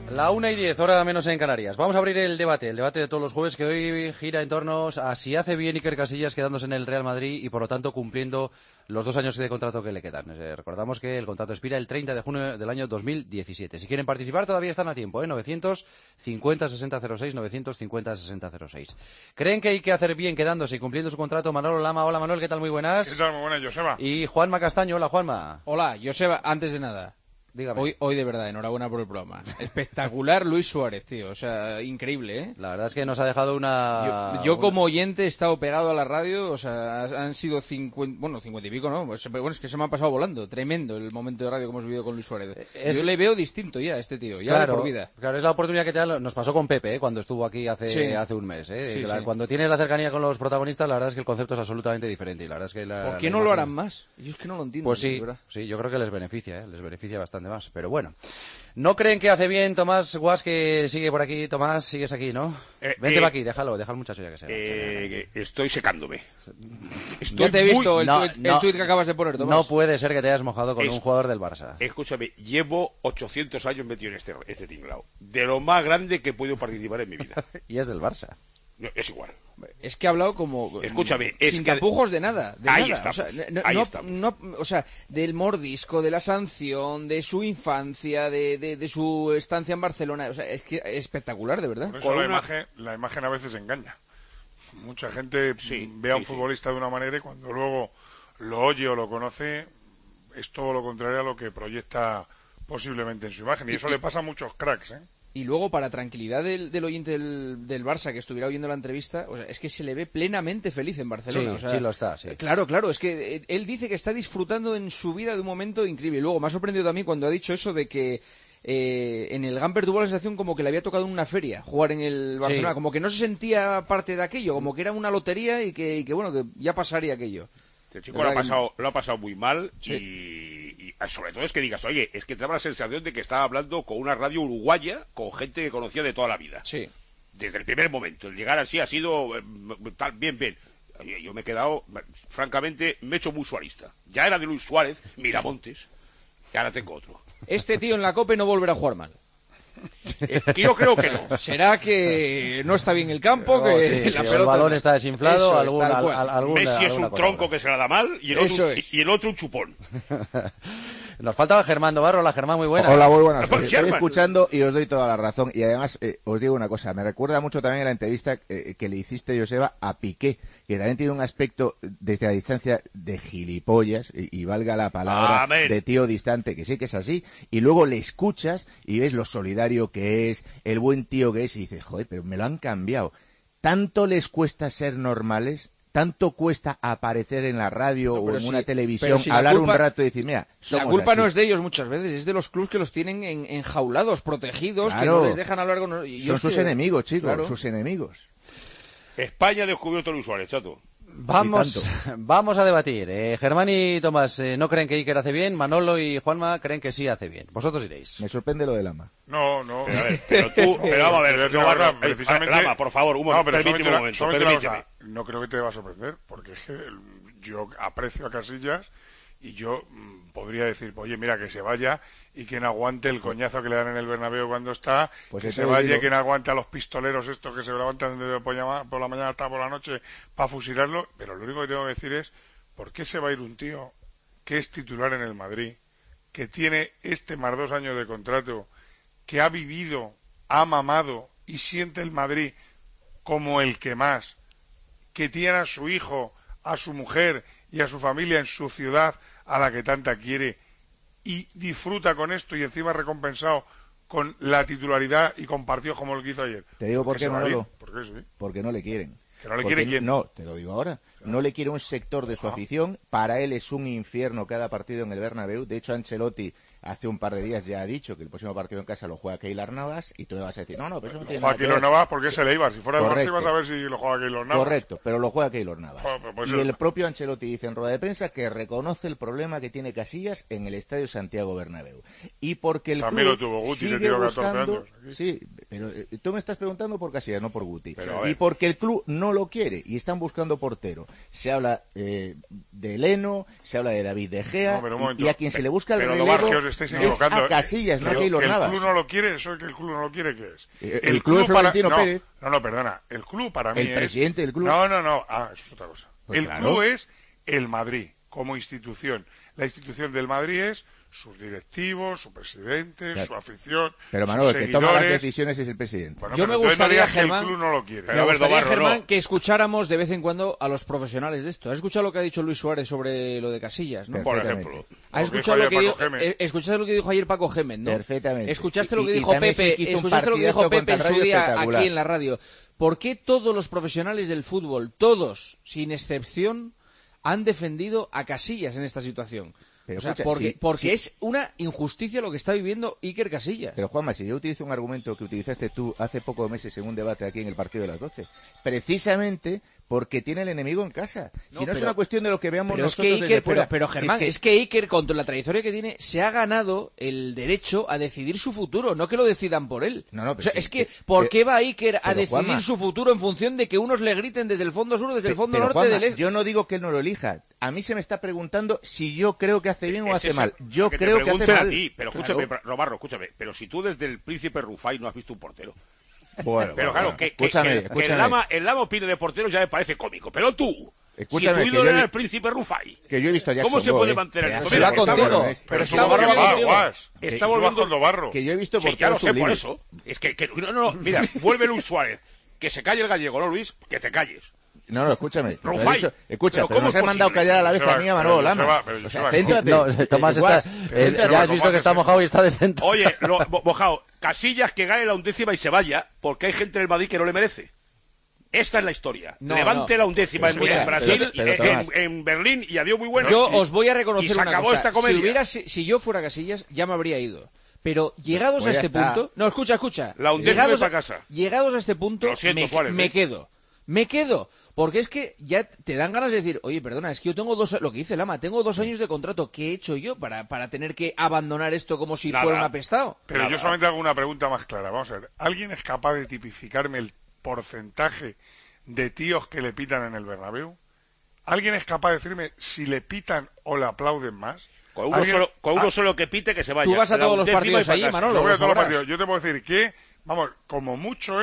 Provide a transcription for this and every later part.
La 1:10, hora menos en Canarias. Vamos a abrir el debate de todos los jueves, que hoy gira en torno a si hace bien Iker Casillas quedándose en el Real Madrid y por lo tanto cumpliendo los 2 años de contrato que le quedan. Recordamos que el contrato expira el 30 de junio del año 2017. Si quieren participar todavía están a tiempo, 950-6006, 950-6006. ¿Creen que hay que hacer bien quedándose y cumpliendo su contrato? Manolo Lama. Hola Manuel, ¿qué tal? Muy buenas. ¿Qué tal? Muy buenas, Joseba. Y Juanma Castaño. Hola Juanma. Hola, Joseba, antes de nada. Dígame. Hoy de verdad, enhorabuena por el programa. Espectacular Luis Suárez, tío. O sea, increíble, ¿eh? La verdad es que nos ha dejado una... Yo como oyente he estado pegado a la radio, o sea, han sido 50 y pico, ¿no? Pues, bueno, es que se me ha pasado volando. Tremendo el momento de radio que hemos vivido con Luis Suárez. Yo le veo distinto ya a este tío, ya claro, de por vida. Claro, es la oportunidad que te da. Nos pasó con Pepe, cuando estuvo aquí hace un mes. Sí, Cuando tienes la cercanía con los protagonistas, la verdad es que el concepto es absolutamente diferente. Y la verdad es que ¿Por qué no lo harán más? Yo es que no lo entiendo. Pues sí, yo creo que les beneficia bastante más. Pero bueno. ¿No creen que hace bien Tomás Guas, que sigue por aquí? Tomás, sigues aquí, ¿no? Vente para aquí, déjalo al muchacho ya que sea. Estoy secándome. Ya te he visto el tuit que acabas de poner, Tomás. No puede ser que te hayas mojado con un jugador del Barça. Escúchame, llevo 800 años metido en este tinglao. De lo más grande que he podido participar en mi vida. Y es del Barça. No, es igual. Es que ha hablado como... Escúchame, sin tapujos de nada. Ahí nada. Estamos. O sea, del mordisco, de la sanción, de su infancia, de su estancia en Barcelona. O sea, es que es espectacular, de verdad. Por eso la imagen a veces engaña. Mucha gente ve a un futbolista de una manera y cuando luego lo oye o lo conoce, es todo lo contrario a lo que proyecta posiblemente en su imagen. Y eso le pasa a muchos cracks, ¿eh? Y luego, para tranquilidad del oyente del Barça que estuviera oyendo la entrevista, o sea, es que se le ve plenamente feliz en Barcelona. Sí, o sea, sí lo está, sí. Claro, es que él dice que está disfrutando en su vida de un momento increíble. Y luego me ha sorprendido también cuando ha dicho eso de que en el Gamper tuvo la sensación como que le había tocado en una feria jugar en el Barcelona, como que no se sentía parte de aquello, como que era una lotería y que bueno, que ya pasaría aquello. El chico lo ha pasado muy mal y sobre todo es que digas, oye, es que te da la sensación de que estaba hablando con una radio uruguaya, con gente que conocía de toda la vida. Sí. Desde el primer momento. El llegar así ha sido bien. Yo me he quedado, francamente, me he hecho muy suarista. Ya era de Luis Suárez, Miramontes, y ahora tengo otro. Este tío en la COPE no volverá a jugar mal. Yo creo que no. Será que no está bien el campo, que la pelota... el balón está desinflado, alguna Messi es un tronco que se la da mal y el otro un chupón. Nos faltaba Germán Dobarro. Hola Germán, muy buena. Hola, muy buenas. Os estoy escuchando y os doy toda la razón. Y además os digo una cosa, me recuerda mucho también a la entrevista que le hiciste, Joseba, a Piqué, que también tiene un aspecto desde la distancia de gilipollas, y valga la palabra, de tío distante, que sí que es así, y luego le escuchas y ves lo solidario que es, el buen tío que es, y dices, joder, pero me lo han cambiado. ¿Tanto les cuesta ser normales? ¿Tanto cuesta aparecer en la radio o en una televisión, hablar un rato y decir, mira, somos la culpa así? No es de ellos muchas veces, es de los clubs que los tienen enjaulados, protegidos, claro, que no les dejan hablar con... Son sus enemigos, chicos, claro. Sus enemigos. España ha descubierto a Luis Suárez, chato. Vamos a debatir. Germán y Tomás, ¿no creen que Iker hace bien? Manolo y Juanma creen que sí hace bien. Vosotros diréis. Me sorprende lo de Lama. No. Pero vamos a ver, precisamente... Lama, por favor, permíteme un momento. No creo que te va a sorprender, porque es que yo aprecio a Casillas y yo podría decir, oye, mira, que se vaya y quien aguante el coñazo que le dan en el Bernabéu cuando está, pues que se vaya, quien aguante a los pistoleros estos que se levantan por la mañana hasta por la noche para fusilarlo. Pero lo único que tengo que decir es, ¿por qué se va a ir un tío que es titular en el Madrid, que tiene más 2 años de contrato, que ha vivido, ha mamado y siente el Madrid como el que más, que tiene a su hijo, a su mujer y a su familia en su ciudad a la que tanta quiere y disfruta con esto y encima recompensado con la titularidad y con partidos como el que hizo ayer? Te digo por qué, Manolo. ¿Por qué sí? Porque no le quieren. ¿Que no le quiere quién? No, te lo digo ahora. Claro. No le quiere un sector de su afición. Para él es un infierno cada partido en el Bernabéu. De hecho, Ancelotti hace un par de días ya ha dicho que el próximo partido en casa lo juega Keylor Navas y tú me vas a decir, no, pero eso no tiene nada que ver. Keylor Navas porque es el Eibar. Si fuera el Barça ibas a ver si lo juega Keylor Navas. Correcto, pero lo juega Keylor Navas. Pues y el propio Ancelotti dice en rueda de prensa que reconoce el problema que tiene Casillas en el Estadio Santiago Bernabéu. Y porque el también club lo tuvo Guti, sigue buscando... Sí, Pero tú me estás preguntando por Casillas, no por Guti. Pero, y porque el club no lo quiere y están buscando portero. Se habla de Leno, se habla de David De Gea, y a quien se le busca el relevo es a Casillas, no a Keylor Navas. El club no lo quiere, eso es que el club no lo quiere, ¿qué es? El club es Florentino Pérez. No, perdona. El club para mí el presidente del club. No. Ah, eso es otra cosa. Pues el club es el Madrid, como institución. La institución del Madrid es sus directivos, su presidente, su afición, pero Manolo, sus el que toma las decisiones es el presidente. Bueno, yo me gustaría, Germán, que el club no lo quiere. Me gustaría, Germán, que escucháramos de vez en cuando a los profesionales de esto. ¿Has escuchado lo que ha dicho Luis Suárez sobre lo de Casillas, no? Por ejemplo. ¿Has escuchado escuchaste lo que dijo ayer Paco Gémez, no? Perfectamente. ¿Escuchaste lo que dijo Pepe? ¿Escuchaste lo que dijo Pepe en su día aquí en la radio? ¿Por qué todos los profesionales del fútbol, todos, sin excepción, han defendido a Casillas en esta situación? Pero, o sea, escucha, porque es una injusticia lo que está viviendo Iker Casillas. Pero Juanma, si yo utilizo un argumento que utilizaste tú hace pocos meses en un debate aquí en el partido de las 12, precisamente porque tiene el enemigo en casa. Si no es una cuestión de lo que veamos nosotros desde fuera. Pero Germán, es que Iker, con la trayectoria que tiene, se ha ganado el derecho a decidir su futuro, no que lo decidan por él. O sea, es que, ¿por qué va Iker a decidir Juanma, su futuro en función de que unos le griten desde el fondo sur, desde el fondo norte, Juanma, del este? Yo no digo que él no lo elija. A mí se me está preguntando si yo creo que hace bien o hace mal. Yo creo que hace mal. Pero escúchame, Robarro, escúchame. Pero si tú desde el Príncipe Rufai no has visto un portero. Bueno, pero claro, escúchame. El Lama opine de porteros ya me parece cómico. Pero tú, escúchame, si tu ídolo era el Príncipe Rufai, que yo he visto a ¿cómo se puede mantener? Se va contigo. Pero está volviendo Está volviendo Barro. Que yo he visto ya lo sé, por eso. Es que no, mira, vuelve Luis Suárez. Que se calle el gallego, ¿no, Luis? Que te calles. No, escúchame. Rufai. Pero nos has mandado callar a la vez a mí, a Manolo Lama. O sea, céntrate. No, Tomás, ya has visto que está mojado y está descentrado. Oye, mojado, Casillas que gane la 11ª y se vaya, porque hay gente en el Madrid que no le merece. Esta es la historia. Levante la 11ª en Brasil, en Berlín, y adiós, muy bueno. Yo os voy a reconocer una cosa. Esta comedia. Si yo fuera Casillas, ya me habría ido. Pero llegados a este punto... No, escucha. La 11ª a casa. Llegados a este punto, me quedo. Porque es que ya te dan ganas de decir, oye, perdona, es que yo tengo lo que dice Lama, tengo 2 años de contrato. ¿Qué he hecho yo para tener que abandonar esto como si fuera un apestado? Pero yo solamente hago una pregunta más clara. Vamos a ver, ¿alguien es capaz de tipificarme el porcentaje de tíos que le pitan en el Bernabéu? ¿Alguien es capaz de decirme si le pitan o le aplauden más? Con uno solo que pite, que se vaya. Tú vas a todos los partidos allí, Manolo. Yo voy a todos los partidos. Yo te puedo decir que, vamos, como mucho,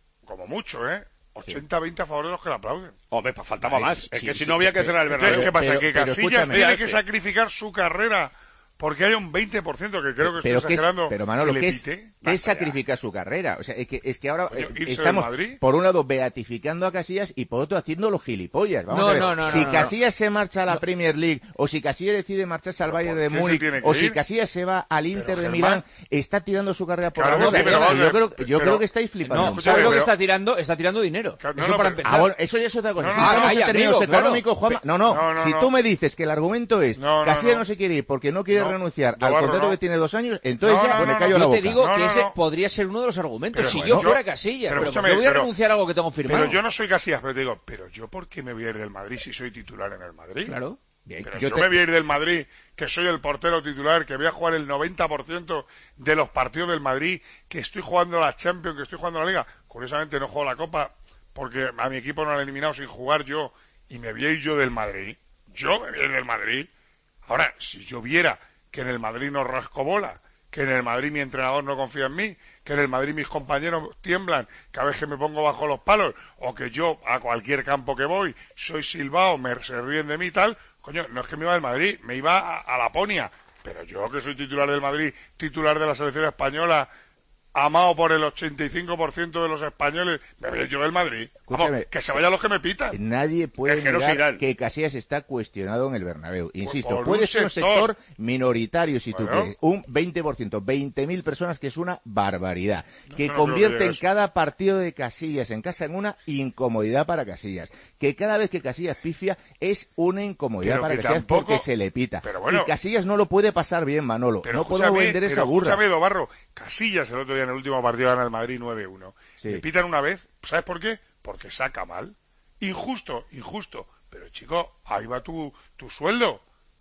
80-20 a favor de los que le aplauden. Hombre, faltaba más. Es que si no había que ser el Bernabéu. ¿Qué pasa? Que Casillas tiene que sacrificar su carrera porque haya un 20%, que creo que estoy exagerando. Pero Manolo, ¿qué es sacrificar su carrera? O sea, es que ahora estamos, por un lado, beatificando a Casillas y por otro, haciéndolo gilipollas. Vamos a ver. Si Casillas se marcha a la Premier League, o si Casillas decide marcharse al Bayern de Múnich, o si Casillas se va al Inter de Milán, está tirando su carrera por la borda. Yo creo que estáis flipando. No, ¿sabes lo que está tirando? Está tirando dinero. Eso para empezar. Eso ya es otra cosa. Si estamos en términos económicos, Juanma... No. Si tú me dices que el argumento es Casillas no se quiere ir porque no quiere renunciar al contrato que tiene 2 años, entonces me callo la boca. Yo te digo que ese podría ser uno de los argumentos. Si yo fuera Casillas, pero yo voy a renunciar a algo que tengo firmado. Pero yo no soy Casillas, pero te digo, pero yo ¿por qué me voy a ir del Madrid si soy titular en el Madrid? Claro. Pero yo me voy a ir del Madrid, que soy el portero titular, que voy a jugar el 90% de los partidos del Madrid, que estoy jugando la Champions, que estoy jugando la Liga. Curiosamente no juego la Copa porque a mi equipo no lo han eliminado sin jugar yo, y me voy a ir yo del Madrid. Yo me voy a ir del Madrid. Ahora, si yo viera que en el Madrid no rasco bola, que en el Madrid mi entrenador no confía en mí, que en el Madrid mis compañeros tiemblan cada vez que me pongo bajo los palos, o que yo a cualquier campo que voy soy silbado, se ríen de mí y tal, coño, no es que me iba del Madrid, me iba a Laponia, pero yo que soy titular del Madrid, titular de la selección española, amado por el 85% de los españoles, me voy yo del Madrid. Vamos, que se vayan los que me pitan. Nadie puede negar que Casillas está cuestionado en el Bernabéu. Insisto, puede ser un sector minoritario, si tú quieres, un 20%, 20.000 personas, que es una barbaridad, que convierte en cada partido de Casillas en casa en una incomodidad para Casillas, que cada vez que Casillas pifia es una incomodidad para Casillas porque se le pita. Y Casillas no lo puede pasar bien, Manolo. No podemos vender esa burra. Escúchame, Barro, Casillas el otro día en el último partido gana el Madrid 9-1. Le pitan una vez, ¿sabes por qué? Porque saca mal. Injusto. Pero chico, ahí va tu sueldo.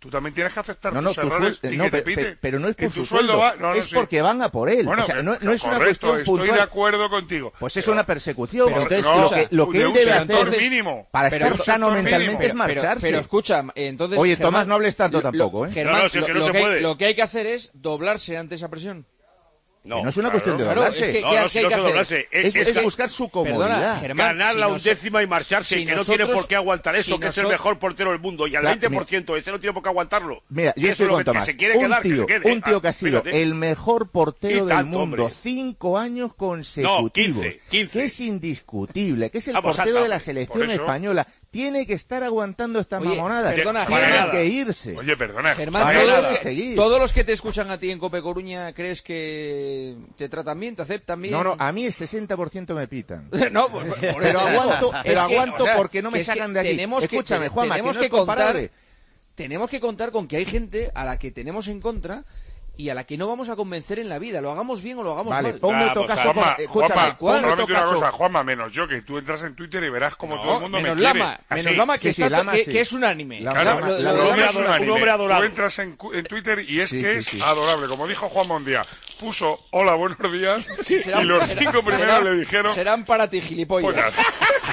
tú también tienes que aceptar No, tus errores y que te piten. pero no es por tu su sueldo, es porque van a por él. Bueno, o sea, no es una correcto, cuestión puntual. estoy de acuerdo contigo. Pues es una persecución. Pero, entonces, lo que él debe hacer mínimo, para estar sano mínimo. mentalmente es marcharse. Pero escucha, entonces... Oye, Germán, Tomás, no hables tanto tampoco, ¿eh? Germán, si es que no se puede. lo que hay que hacer es doblarse ante esa presión. No es una cuestión de claro, doblarse. es que- No, ¿qué si hay no que se hacer? doblarse. Es buscar su comodidad. Perdona, Germán, Ganar si la nos- undécima y marcharse, si que no nosotros- tiene por qué aguantar eso, si que es el nosotros- mejor portero del mundo, y al Claro, 20% ese no tiene por qué aguantarlo. Mira, yo Eso estoy es lo con que Tomás. se quiere quedar, que se quede. Un tío que ha sido Fíjate. el mejor portero Y del tanto, mundo, hombre. 5 años consecutivos, 15. que es indiscutible, que es el Vamos, portero anda, de la hombre. selección Por eso- española. Tiene que estar aguantando esta Oye, mamonada. perdona, Tiene Germán. que irse. Oye, perdona. Germán, Vale, todos, nada. los que, Seguir. todos los que te escuchan a ti en Cope Coruña, ¿crees que te tratan bien, te aceptan bien? No, a mí el 60% me pitan. No, por eso Pero digo. aguanto, Es pero que, aguanto o sea, porque no me que es que sacan de aquí. tenemos que- Escúchame, Juanma, que tenemos no es que contar, comparable. tenemos que contar con que hay gente a la que tenemos en contra y a la que no vamos a convencer en la vida, lo hagamos bien o lo hagamos Vale, mal. ponme Ah, otro pues, caso. Juanma, Escúchame, Juanma, ponme solamente otro una caso. cosa, Juanma, menos yo, que tú entras en Twitter y verás como No, todo el mundo menos me quiere. Lama, menos Así. Lama, que, Sí, está- Lama que- sí. que es unánime. Lama, Claro, Lama, Lo de la Lama broma Lama es un unánime. hombre adorado. Tú entras en Twitter y es Sí, que sí, es sí. adorable. Como dijo Juan Mondía, puso hola, buenos días, Serán- y los serán- 5 primeros serán- le dijeron, Serán para ti, gilipollas. pues nada.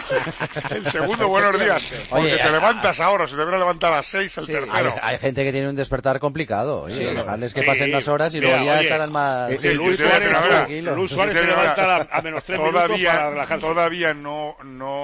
El segundo, buenos días, porque Oye, te levantas ahora, se debería levantar a las 6 el Sí, tercero. Hay gente que tiene un despertar complicado. Oye, Sí, dejarles que sí. pasen las horas y Mira, luego ya oye, estarán más... sí, Que Luis sí, Suárez, pero a ver, tranquilos. Luis Suárez se Sí, levanta a menos 3 minutos para relajarse. Todavía no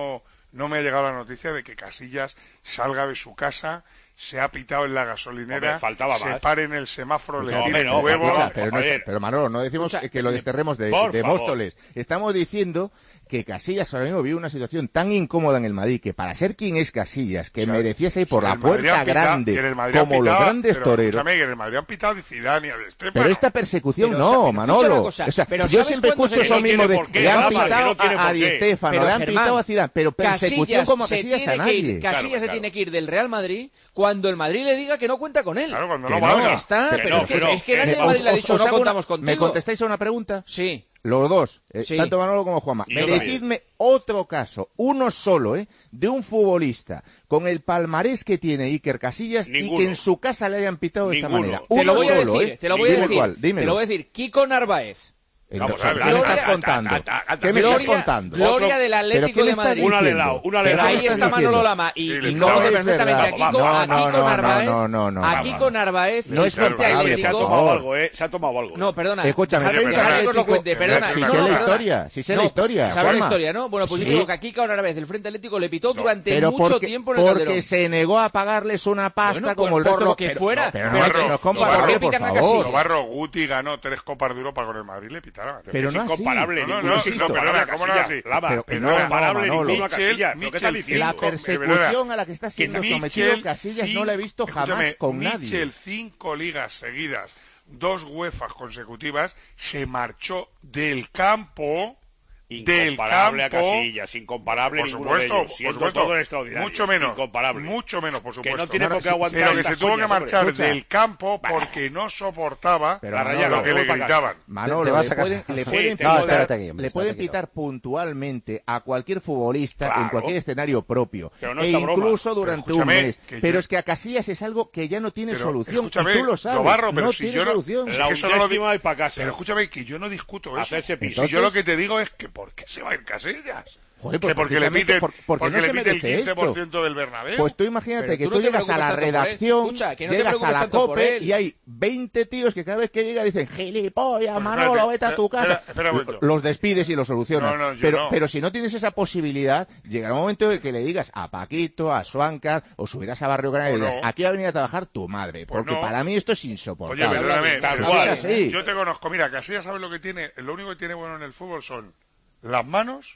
me ha llegado la noticia de que Casillas salga de su casa, se ha pitado en la gasolinera, Hombre, faltaba se más. pare en el semáforo, le No, tire hombre, no, huevos. escucha, Pero, joder. pero Manolo, no decimos Escucha, que lo desterremos de por favor. Móstoles. Estamos diciendo que Casillas ahora mismo vive una situación tan incómoda en el Madrid que para ser quien es Casillas, que O sea, merecía ir por si la en el Madrid puerta han pitado- grande, que en el Madrid han como los pitado- grandes pero toreros. escúchame, que en el Madrid han pitado de Zidane y a de Estefano. Pero esta persecución Pero, no, pero escucha Manolo. una cosa, O sea, pero yo ¿sabes siempre cuándo escucho se- eso no tiene mismo de por qué, que han Rafa, que pitado no tiene a por Di qué. Stéfano, Pero, le han Germán, pitado a Zidane, pero persecución Casillas como se Casillas a tiene que ir, nadie. Casillas Claro, se claro. tiene que ir del Real Madrid cuando el Madrid le diga que no cuenta con él. Claro, cuando Que no no, valga. Está, Que pero no, es que, que no. es que nadie del Madrid le ha dicho no hago contamos una- contigo. ¿Me contestáis a una pregunta? Sí. Los dos, Sí. tanto Manolo como Juanma. Y yo también. Decidme otro caso, uno solo, de un futbolista con el palmarés que tiene Iker Casillas y Ninguno. que en su casa le hayan pitado de esta Ninguno. manera. Te Te lo Uno voy a solo, decir, te lo voy a Dime decir. cuál, Te dímelo. lo voy a decir. Kiko Narváez. Vamos a ver, ¿Qué me ata, estás ata, contando? ata, ata, ¿Qué me ata. estás contando? Gloria del ¿Pero Atlético qué le de estás Madrid. Una le he diciendo? dado, una le he ¿Pero dado. qué Ahí estás está diciendo? Manolo Lama y, Sí, y no conoce es perfectamente verdad. a Kiko, No, a no, Kiko no, Narváez. no. A Kiko Narváez. No es frente al comparable, Se ha Atlético. tomado favor. algo, se ha tomado algo. No, perdona. Escúchame, Dejadme frente que al os lo Atlético- cuente, perdona. Si No, sé no, la perdona. historia, si sé la No, historia, ¿sabes la Juanma. historia, no? Bueno, pues yo Sí. digo que a Kiko Narváez, el Frente Atlético, le pitó durante Pero mucho tiempo en el porque Calderón. se negó a pagarles una pasta Bueno, como el por resto. lo que fuera. Pero Pero no es comparable, Novarro por pitan a favor. Casillas. Novarro, Guti ganó 3 Copas de Europa con el Madrid, le pitaron. Pero es no así. incomparable, No, ninguno no, es no, incomparable perdona, a ¿cómo no Casillas. así? Lama, Pero pero no, no es comparable Manolo. ninguno a Casillas. ¿Pero qué está Michel, diciendo? La persecución a la que está siendo Que sometido Michel, Casillas no la he visto jamás escúchame, con Michel, nadie. 5 ligas seguidas, 2 UEFAs consecutivas, se marchó del campo. Del Incomparable a campo, Casillas, incomparable por ninguno de supuesto, ellos, siendo por supuesto, todo extraordinario, mucho menos, incomparable. mucho menos, por Que supuesto. no tiene por qué aguantar Pero que estas se tuvo que coñas, marchar hombre. Escucha. del campo porque no soportaba Pero La Manolo, rayada, lo que le vamos para gritaban. Manolo, Te vas le a casa. pueden, le Sí, pueden te No, pitar, espérate aquí, hombre, le pueden estate quieto. pitar puntualmente a cualquier futbolista Claro. en cualquier escenario propio. Pero no E esta broma. incluso durante Pero un escúchame, mes. que Pero yo- es que a Casillas es algo que ya no tiene Pero, solución. escúchame, Y tú lo sabes. Novarro, pero no si tiene yo no- solución. La que eso no lo undécima y para casa. Pero escúchame, que yo no discuto eso. Hacerse piso. Si yo lo que te digo es que ¿por qué se va a ir Casillas? Joder, pues que porque le precisamente piten, porque no le se pite el merece 15% del Bernabéu. Pues tú imagínate Pero que tú tú no te llegas a preocupes la tanto por él. redacción, Escucha, que no te llegas a preocupes la tanto por COPE él. y hay 20 tíos que cada vez que llega dicen gilipollas, Pues Manolo, espérate, vete a tu casa. espera un momento. Los despides y los solucionas. No, yo no. Pero si no tienes esa posibilidad, llegará un momento en que le digas a Paquito, a Suancar, o subirás a Barrio Grande y Pues digas, no. aquí va a venir a trabajar tu madre. Pues Porque no. para mí esto es Oye, insoportable. perdóname, Tal pero cual. Es así. yo te conozco. Mira, Casillas sabe lo que tiene. Lo único que tiene bueno en el fútbol son las manos.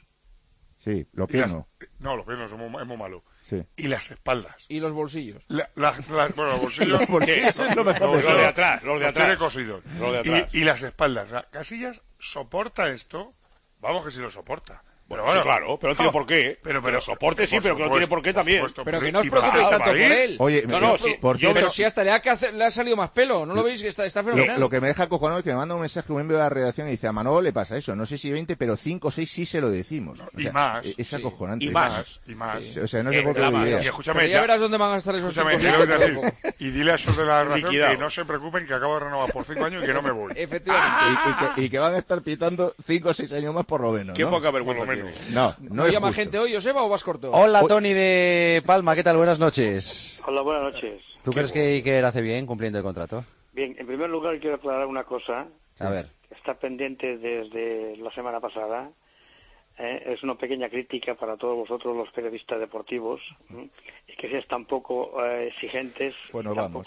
Sí, lo y las- pienso. No, los pies es muy malo. Sí. Y las espaldas. Y los bolsillos. Bueno, los bolsillos. ¿Qué? Eso es lo mejor de Los todo. de atrás, los de Los tiene atrás. cosidos. Los de atrás. Y las espaldas. O sea, Casillas soporta esto. Vamos que sí lo soporta. Bueno, claro, pero no tiene por qué. Pero soporte sí, pero que no tiene por qué también. Pero que no os preocupéis tanto por él. Oye, por cierto, pero si hasta le ha salido más pelo, ¿no lo veis? Que está fenomenal. Lo que me deja acojonado es que me manda un mensaje, un miembro de la redacción y dice, a Manolo le pasa eso, no sé si 20, pero 5 o 6 sí se lo decimos. O sea, y más. Es acojonante. Y más. Sí. O sea, no se puede creer ideas. Y escúchame, ya verás dónde van a estar esos 5 y dile a esos de la redacción que no se preocupen, que acabo de renovar por 5 años y que no me voy. Efectivamente. Y que van a estar pitando 5 o 6 años más por lo menos, Qué ¿no? poca vergüenza tiene. No llama gente hoy, Joseba, o vas corto? Hola, Tony de Palma, ¿qué tal? Buenas noches. Hola, buenas noches. ¿Tú crees que Iker hace bien cumpliendo el contrato? Bien, en primer lugar quiero aclarar una cosa. A ver. Está pendiente desde la semana pasada. Es una pequeña crítica para todos vosotros los periodistas deportivos. Y que seas tan poco exigentes. Bueno, vamos.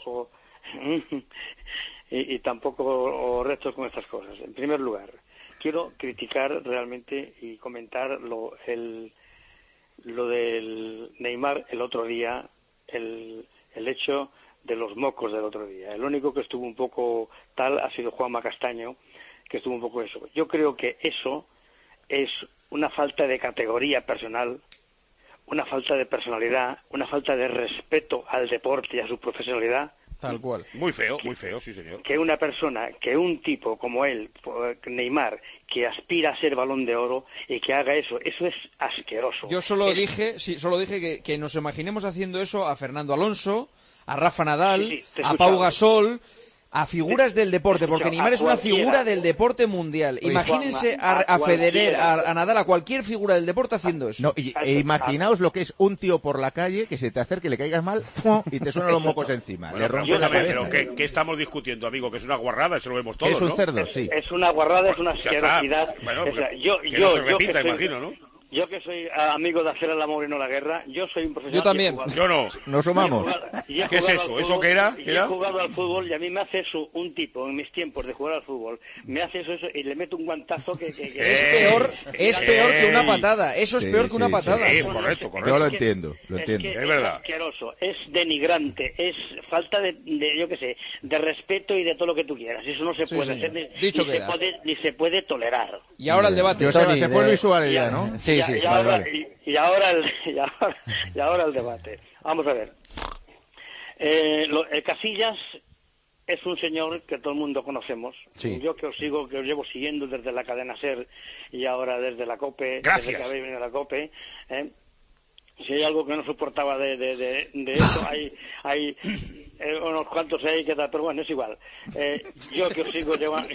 Y tampoco rectos con estas cosas. En primer lugar, quiero criticar realmente y comentar lo del Neymar el otro día, el hecho de los mocos del otro día. El único que estuvo un poco tal ha sido Juanma Castaño, que estuvo un poco eso. Yo creo que eso es una falta de categoría personal, una falta de personalidad, una falta de respeto al deporte y a su profesionalidad. Tal cual. Muy feo, sí, señor. Que una persona, que un tipo como él, Neymar, que aspira a ser Balón de Oro y que haga eso es asqueroso. Yo solo dije que nos imaginemos haciendo eso a Fernando Alonso, a Rafa Nadal, a Pau Gasol, a figuras del deporte, porque Neymar es una figura del deporte mundial. Imagínense a Federer, a Nadal, a cualquier figura del deporte haciendo eso. No, imaginaos lo que es un tío por la calle que se te acerque, le caigas mal y te suenan los mocos encima. Bueno, le rompes la cabeza. Pero ¿qué estamos discutiendo, amigo? Que es una guarrada, eso lo vemos todos, es un ¿no? cerdo, sí. Es una guarrada, es una asquerosidad. Bueno, que no se repita, imagino, ¿no? Yo que soy amigo de hacer el amor y no la guerra, yo soy un profesional. Yo también. Yo no. Nos sumamos. ¿Qué es eso? ¿Eso qué era? He jugado al fútbol y a mí me hace eso un tipo en mis tiempos de jugar al fútbol. Me hace eso y le meto un guantazo que es peor que una patada. Eso es peor que una patada. Correcto. Yo lo entiendo. Es verdad. Es asqueroso, es denigrante, es falta de yo qué sé, de respeto y de todo lo que tú quieras. Eso no se puede hacer, ni se puede tolerar. Y ahora el debate. Se fue Luis Suárez ya, ¿no? Sí. Y ahora el debate. Vamos a ver. Casillas es un señor que todo el mundo conocemos. Sí. Yo que os llevo siguiendo desde la cadena SER y ahora desde la COPE. Gracias. Desde que habéis venido a la COPE. Si hay algo que no soportaba de eso, hay unos cuantos ahí que tal, pero bueno, es igual. Yo que os sigo llevando...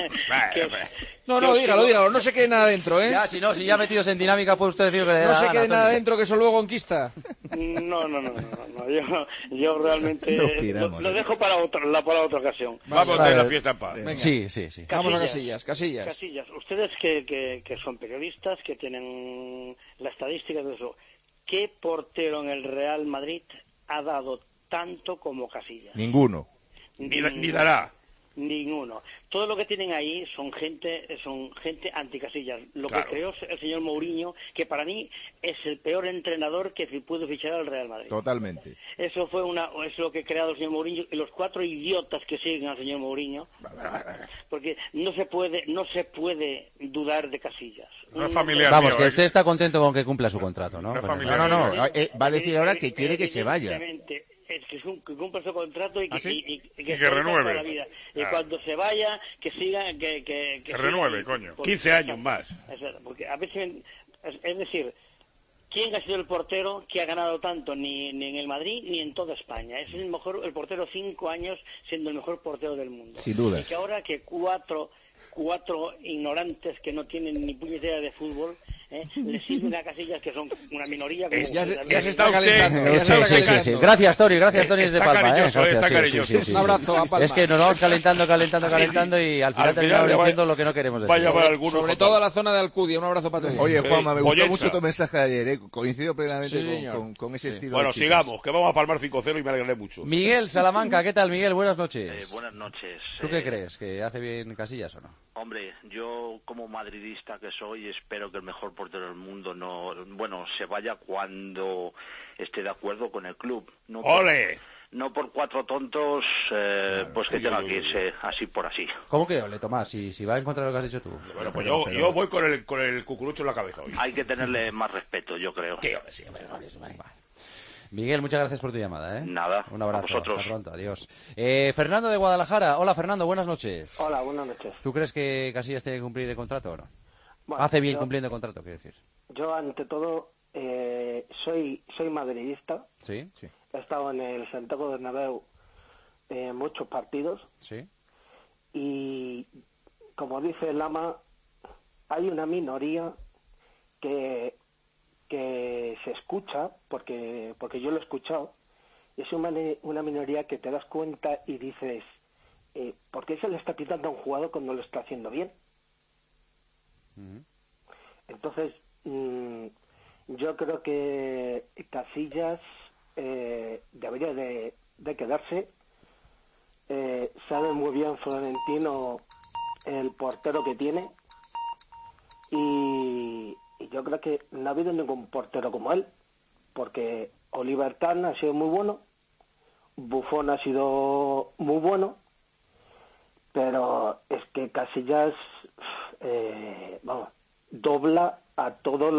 dígalo, no se quede nada dentro, ¿eh? Ya, si ya metidos en dinámica, puede usted decir que le da No se quede gana, nada Tony. dentro, que eso luego conquista. No. Yo realmente lo dejo para otra ocasión. Vamos a la fiesta en paz. Venga. Sí. Vamos a Casillas. Casillas, ustedes que son periodistas, que tienen la estadística de eso, ¿qué portero en el Real Madrid ha dado tanto como Casillas? Ninguno. Ni dará. Ninguno. Todo lo que tienen ahí son gente anticasillas. Lo que creó el señor Mourinho, que para mí es el peor entrenador que pudo fichar al Real Madrid. Totalmente. Eso es lo que ha creado el señor Mourinho y los 4 idiotas que siguen al señor Mourinho. Porque no se puede dudar de Casillas. No es familiar. Vamos, que usted está contento con que cumpla su contrato, ¿no? No es Bueno, familiar. No. Va a decir ahora que quiere que se vaya. Es que cumpla su contrato y que, y que renueve. Toda la vida. Y cuando se vaya, que siga, que renueve, siga, coño. 15 años más. Porque a veces, es decir, ¿quién ha sido el portero que ha ganado tanto ni en el Madrid ni en toda España? Es el portero 5 años siendo el mejor portero del mundo. Sin duda. Y que ahora que cuatro ignorantes que no tienen ni puñetera de fútbol le sirven a Casillas, que son una minoría. Como Ya se está está calentando. Sí. Gracias, Tony desde Palma. Cariñoso, Gracias, está cariñoso. sí. Un abrazo a Palma. Es que nos vamos calentando y al final terminamos diciendo lo que no queremos decir. Vaya para algunos. Sobre todo a la zona de Alcudia. Un abrazo para todos. Oye, Juanma, me gustó Pollensa. mucho tu mensaje de ayer, coincido plenamente Sí, señor. con ese estilo. Bueno, de chicos. sigamos, que vamos a palmar 5-0 y me alegré mucho. Miguel Salamanca, ¿qué tal, Miguel? Buenas noches. Buenas noches. ¿Tú qué crees? ¿Que hace bien Casillas o no? Hombre, yo como madridista que soy espero que el mejor portero del mundo se vaya cuando esté de acuerdo con el club. ¡Ole! no por 4 tontos, pues que tenga que irse así por así. ¿Cómo que ole, Tomás? Si va en contra de lo que has dicho tú. Bueno, pues yo voy con el cucurucho en la cabeza hoy. Hay que tenerle más respeto, yo creo. Sí, vale. Miguel, muchas gracias por tu llamada, ¿eh? Nada, un abrazo, a vosotros. hasta pronto, adiós. Fernando de Guadalajara. Hola, Fernando, buenas noches. Hola, buenas noches. ¿Tú crees que Casillas tiene que cumplir el contrato o no? Bueno, Hace bien cumpliendo el contrato, quiero decir. Yo, ante todo, soy madridista. ¿Sí? Sí. He estado en el Santiago Bernabéu muchos partidos. Sí. Y, como dice Lama, hay una minoría que se escucha, porque yo lo he escuchado, es una minoría que te das cuenta y dices, ¿por qué se le está pitando a un jugador cuando lo está haciendo bien? Uh-huh. Entonces, yo creo que Casillas debería de quedarse. Sabe muy bien Florentino el portero que tiene, y yo creo que no ha habido ningún portero como él, porque Oliver Kahn ha sido muy bueno, Buffon ha sido muy bueno, pero es que Casillas dobla a todos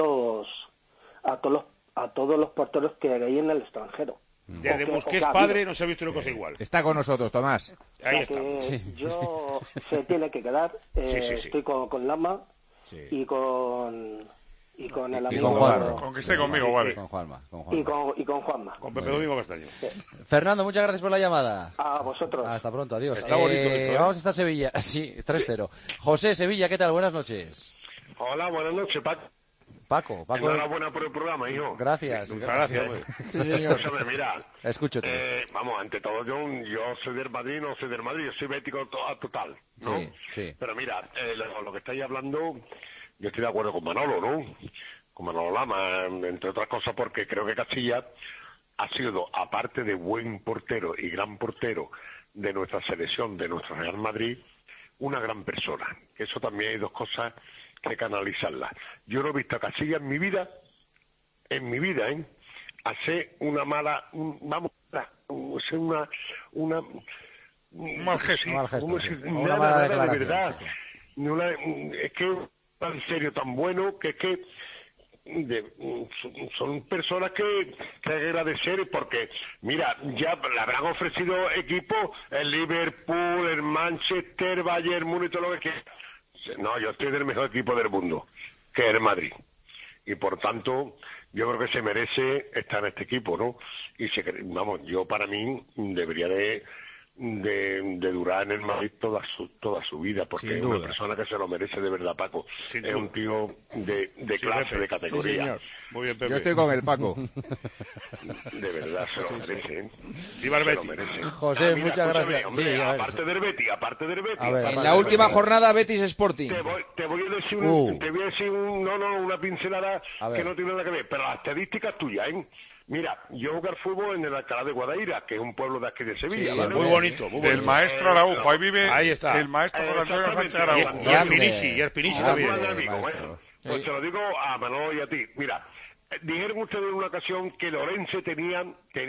los porteros que hay en el extranjero. Desde Busquets padre no se ha visto una cosa igual. Está con nosotros, Tomás. Ahí está. Se tiene que quedar. Sí. Estoy con Lama y con el amigo. Con que esté conmigo, vale. Con Juanma. Y con Juanma. Con Pepe Domingo Castaño. Fernando, muchas gracias por la llamada. A vosotros. Hasta pronto, adiós. Está bonito esto, ¿eh? Vamos hasta Sevilla. Sí, 3-0. José, Sevilla, ¿qué tal? Buenas noches. Hola, buenas noches, Paco. Enhorabuena por el programa, hijo. Gracias. Muchas gracias. Sí, señor. Escúchame, mira. Escúchate. Vamos, ante todo, yo soy del Madrid, no soy del Madrid, yo soy bético total, ¿no? Sí. Pero mira, lo que estáis hablando, yo estoy de acuerdo con Manolo, ¿no? Con Manolo Lama, entre otras cosas, porque creo que Casillas ha sido, aparte de buen portero y gran portero de nuestra selección, de nuestro Real Madrid, una gran persona. Que eso también hay dos cosas que canalizarlas. Yo no he visto a Casillas en mi vida, hacer una mala, un mal gesto. Una mala declaración. De verdad. Es que tan serio, tan bueno, que es que son personas que hay que agradecer, porque mira, ya le habrán ofrecido equipos, el Liverpool, el Manchester, Bayern Múnich, todo lo que quiera. No, yo estoy del mejor equipo del mundo, que es el Madrid, y por tanto yo creo que se merece estar en este equipo, ¿no? Y yo para mí debería de durar en el Madrid toda su vida, porque es una persona que se lo merece de verdad, Paco. Es un tío de clase, Pepe, de categoría. Sí, señor. Muy bien, Pepe. Yo estoy con el Paco. De verdad, se lo merece, ¿eh? Viva el Betis. José, muchas gracias. Hombre, aparte del Betis. En la última jornada, Betis Sporting. Te voy a decir una pincelada que no tiene nada que ver, pero las estadísticas tuyas, ¿eh? Mira, yo jugué al fútbol en el Alcalá de Guadaira, que es un pueblo de aquí de Sevilla. Sí, ¿vale? Muy bonito. Del maestro Araujo, ahí vive ahí está. el maestro José Antonio Sánchez Araujo. Y Espinisi también. Bueno, pues se lo digo a Manolo y a ti. Mira, dijeron ustedes en una ocasión que Lorense tenía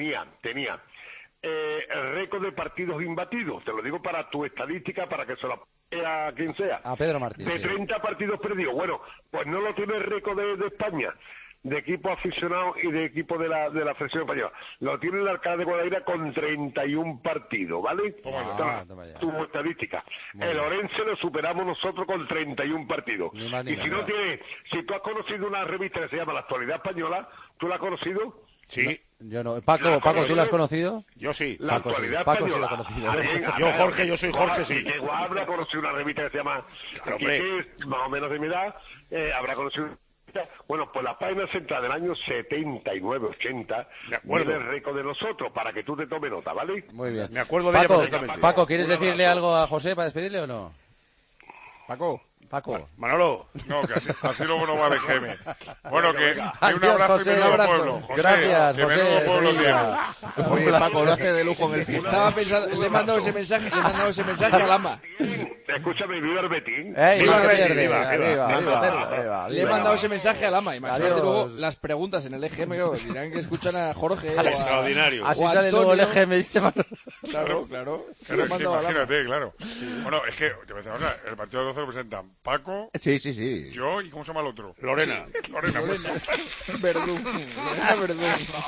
el récord de partidos imbatidos. Te lo digo para tu estadística, para que se lo a quien sea. A Pedro Martín. De 30 partidos perdidos. Bueno, pues no lo tiene el récord de España, de equipo aficionado y de equipo de la selección española. Lo tiene el Alcalá de Guadaira con 31 partidos, ¿vale? Tu estadística. El Orense lo superamos nosotros con 31 partidos. Y si tú has conocido una revista que se llama La Actualidad Española, ¿tú la has conocido? Sí. Yo no. Paco, ¿tú la has conocido? Yo sí. La Actualidad Paco Española. Sí lo ha conocido. Yo soy Jorge, sí. Que habrá conocido una revista que se llama, que es más o menos de mi edad, habrá conocido. Bueno, pues la página central del año 79-80 viene el récord de nosotros, para que tú te tomes nota, ¿vale? Muy bien. Me acuerdo de ella perfectamente. Paco, ¿quieres decirle algo a José para despedirle o no? Paco. Paco. Manolo. No, que así luego no va el EGM. Bueno, que un Adiós, abrazo José, y menudo un abrazo. pueblo. José, Gracias, que José, menudo pueblo Sevilla. tiene. Oye, Paco, lo hace de lujo en el cine. Estaba pensando, le he mandado ese mensaje a Lama. Escúchame, viva el Betín. Viva Viva el Betis, Verde, viva, viva. Le he mandado ese mensaje a Lama. Imagínate Adiós. luego las preguntas en el EGM, claro, dirán que escuchan a Jorge o a... Extraordinario. Así O a sale luego el Antonio. EGM, dice Manolo. Claro. Claro, Se lo he es que mandado a Lama. imagínate, claro. Bueno, es que, te voy a decir una cosa, el partido de 12 lo presentan Paco, Sí, sí, sí. yo y ¿cómo se llama el otro? Lorena. Lorena. Verdún. Lorena Verdún.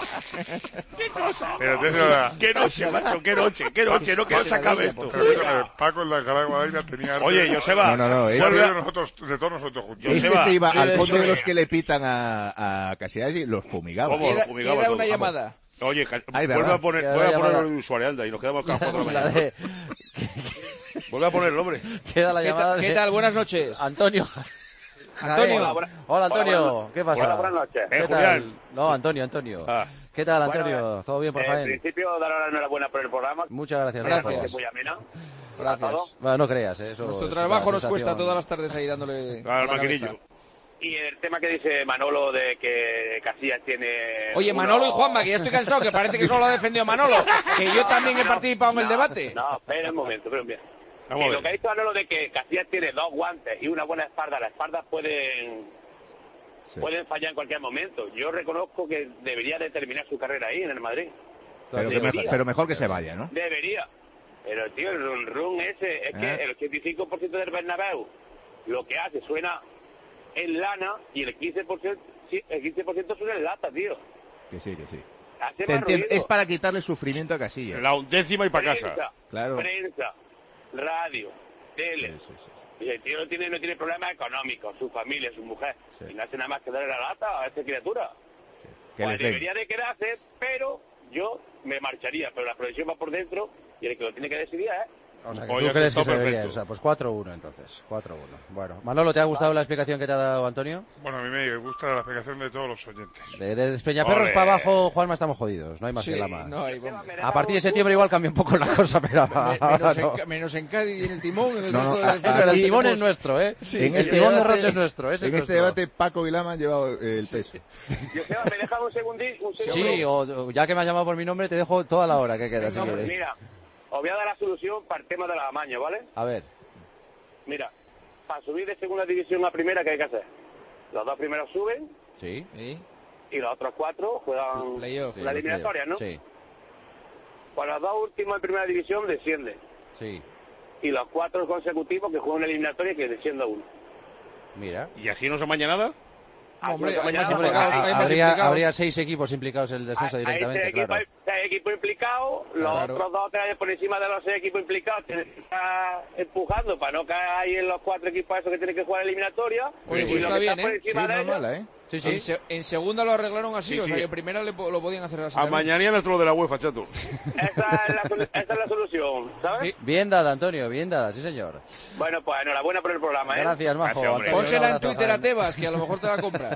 Pero te digo la... Qué noche, macho, qué noche, no que se acabe esto. Paco en la Alcalá de Guadaira tenía... Oye, Joseba. No, Vuelve vuelve de a- nosotros, de todos nosotros juntos. Yo- Este Joseba, se iba al yo- fondo yo- de los que le pitan a Casillas y los fumigaba. ¿Cómo? Queda, fumigaba queda todo, una vamos. llamada. Oye, Ay, vuelve ¿verdad? a poner, Queda vuelve a la poner llamada. el usuario, anda, y nos quedamos cada por la La mañana. de- Vuelve a ponerlo, hombre. Queda la ¿Qué, llamada tal, de ¿Qué tal? Buenas noches. Antonio. Antonio. Hola, Antonio. ¿Qué pasa? Hola, buenas noches. ¿Qué Julián. tal? No, Antonio. Ah. ¿Qué tal, Bueno, Antonio? ¿Todo bien por En Jaén? principio, dar la enhorabuena por el programa. Muchas gracias. Gracias. Es muy amena. Gracias. Bueno, no creas, eso Nuestro es trabajo una nos cuesta sensación. todas las tardes ahí dándole Al a la maquinillo. cabeza. Y el tema que dice Manolo de que Casillas tiene... Oye, Manolo y Juanma, que ya estoy cansado, que parece que solo ha defendido Manolo, que yo también he participado en el debate. No, espera un momento, pero bien. Vamos a ver. Lo que ha dicho Manolo de que Casillas tiene 2 guantes y una buena espalda, las espaldas pueden fallar en cualquier momento. Yo reconozco que debería de terminar su carrera ahí, en el Madrid. Pero mejor que se vaya, ¿no? Debería. Pero, tío, el run ese, es que el 85% del Bernabéu lo que hace suena en lana y el 15%, el 15% suena en lata, tío. Que sí, que sí. Hace Te más entiendo, ruido. es para quitarle sufrimiento a Casillas. La undécima y para casa. Prensa, Claro. prensa, radio, tele. Sí, sí, sí. Y el tío no tiene problemas económicos, su familia, su mujer. Sí. Y no hace nada más que darle la lata a esta criatura. Que Pues les den. debería de quedarse, pero yo me marcharía. Pero la profesión va por dentro y el que lo tiene que decidir es... O sea, que Oye, tú crees que está se debería ir. perfecto. O sea, pues 4-1 entonces. 4-1. Bueno, Manolo, ¿te ha gustado la explicación que te ha dado Antonio? Bueno, a mí me gusta la explicación de todos los oyentes. De Despeñaperros Ole. para abajo, Juanma, estamos jodidos. No hay más Sí, que la más. no hay bomba. A partir de septiembre igual cambia un poco la cosa, pero ahora no. Menos en Cádiz y en el timón. En el No, resto no, de Pero el Aquí timón tenemos- es nuestro, ¿eh? En el timón de Roche es nuestro. Ese en es este nuestro. debate, Paco y Lama han llevado el peso. Joseba, ¿me dejas un segundito? Sí, o ya que me has llamado por mi nombre, te dejo toda la hora que queda, si No, quieres. mira, os voy a dar la solución para el tema de la amaño, ¿vale? A ver. Mira, para subir de segunda división a primera, ¿qué hay que hacer? Los 2 primeros suben Sí. Sí. y los otros 4 juegan Playoff. la eliminatoria, ¿no? Sí, Pues los 2 últimos en primera división descienden. sí. Y los 4 consecutivos que juegan la eliminatoria que descienda uno. Mira. ¿Y así no se mañana nada? Hombre, hay más Hombre, implicados, hay más Habría, implicados. habría 6 equipos implicados en el descenso Hay directamente, 6 claro. equipos implicados, los Claro. otros 2 o 3 por encima de los 6 equipos implicados tienen que estar empujando para no caer ahí en los 4 equipos esos que tienen que jugar eliminatoria. Oye, Y pues lo está que bien, está por ¿eh? encima Sí, de no es ellos, mala, ¿eh? Sí, sí. En segunda lo arreglaron así, Sí, o sea sí. que en primera lo podían hacer así. A también. mañana es lo de la UEFA, chato. esa es la solución, ¿sabes? Sí. Bien dada, Antonio, bien dada, sí señor. Bueno, pues enhorabuena por el programa, ¿eh? Gracias, Majo. Gracias, hombre. Antonio, Pónsela un en abrazo, Twitter a Jaén. Tebas, que a lo mejor te va a comprar.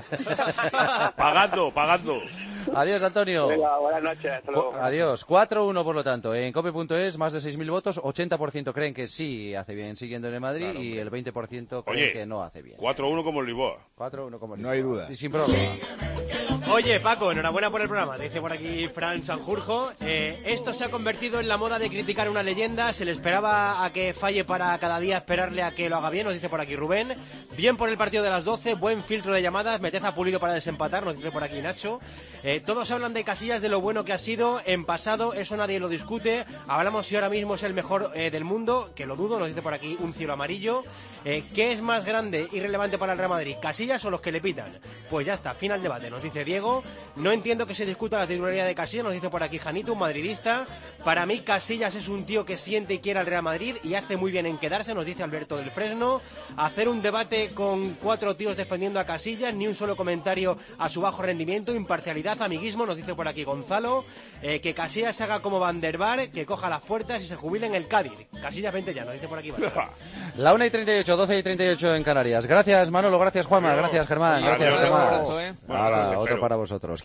Pagando. Adiós, Antonio. Venga, buenas noches, hasta luego. Adiós. 4-1, por lo tanto. En cope.es, más de 6.000 votos. 80% creen que sí hace bien siguiendo en el Madrid Claro, y el 20% creen Oye, que no hace bien. 4-1 como el Lisboa. 4-1 como el No hay Lisboa. duda. Y sin prórroga. Oye, Paco, enhorabuena por el programa. Te dice por aquí Fran Sanjurjo. Esto se ha convertido en la moda de criticar a una leyenda. Se le esperaba a que falle para cada día esperarle a que lo haga bien, nos dice por aquí Rubén. Bien por el partido de las 12, buen filtro de llamadas. Meted a Pulido para desempatar, nos dice por aquí Nacho. Todos hablan de Casillas, de lo bueno que ha sido en pasado, eso nadie lo discute. Hablamos si ahora mismo es el mejor del mundo, que lo dudo, nos dice por aquí un cielo amarillo. ¿Qué es más grande y relevante para el Real Madrid, Casillas o los que le pitan? Pues ya está, fin al debate, nos dice Diego. No entiendo que se discuta la titularidad de Casillas, nos dice por aquí Janito, un madridista. Para mí Casillas es un tío que siente y quiere al Real Madrid y hace muy bien en quedarse, nos dice Alberto del Fresno. Hacer un debate con 4 tíos defendiendo a Casillas, ni un solo comentario a su bajo rendimiento, imparcialidad, amiguismo, nos dice por aquí Gonzalo. Que Casillas se haga como Van der Bar, que coja las puertas y se jubile en el Cádiz. Casillas, vente ya, nos dice por aquí. La 1:38, 12:38 en Canarias. Gracias, Manolo, gracias, Juanma, gracias, Germán, Adiós. gracias, Adiós. Tomás. Un abrazo, ¿eh? Ahora, Bueno, otro espero. para vosotros.